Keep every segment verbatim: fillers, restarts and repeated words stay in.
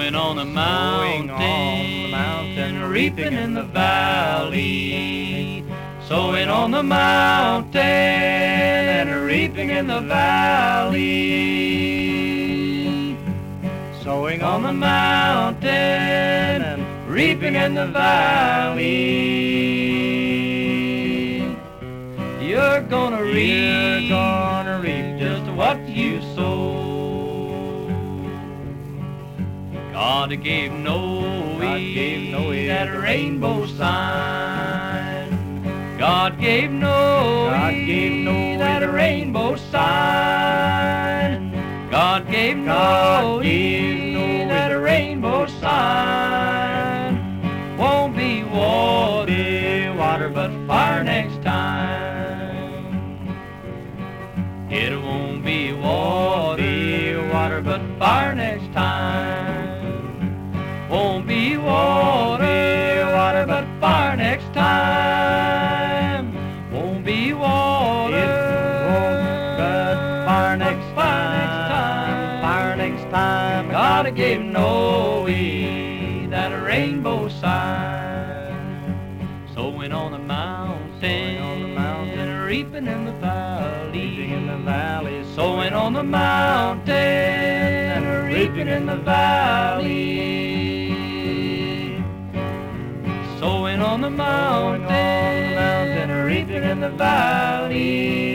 Sowing on the mountain, Sowing on the mountain, reaping in the valley. Sowing on the mountain and reaping in the valley. Sowing on the mountain and reaping in the valley. You're gonna reap, You're gonna reap just what you sow. God gave Noe, God gave Noe that the rainbow sign. God gave Noe, God gave Noe that the rainbow sign. God gave Noe, God gave Noe that the rainbow sign. Won't be water, be water, but fire next time. It won't be water, be water, but fire next time. Won't be water, be water, but fire next time. Won't be water, It won't, but fire but next fire next time. Fire next time. God gave Noe that rainbow sign. Sowing on the mountain, Sowing on the mountain, reaping in the valley. Reaping in the valley. Sowing on the mountain and reaping in the valley. Sowing on the mountain, mountain, reaping in the valley.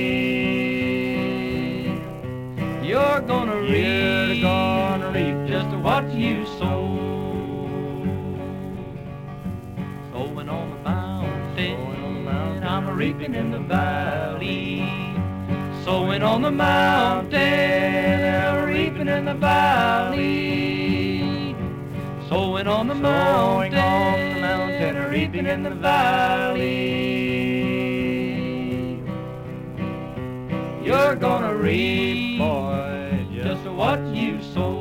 You're gonna You're reap, gonna reap just what you sow. Sowing on the mountain, Sowing on the mountain, I'm reaping in the valley. Sowing on the mountain, reaping in the valley. Sowing on the mountain, Sowing on the mountain, reaping in the valley. You're gonna reap, boy, just what you sow.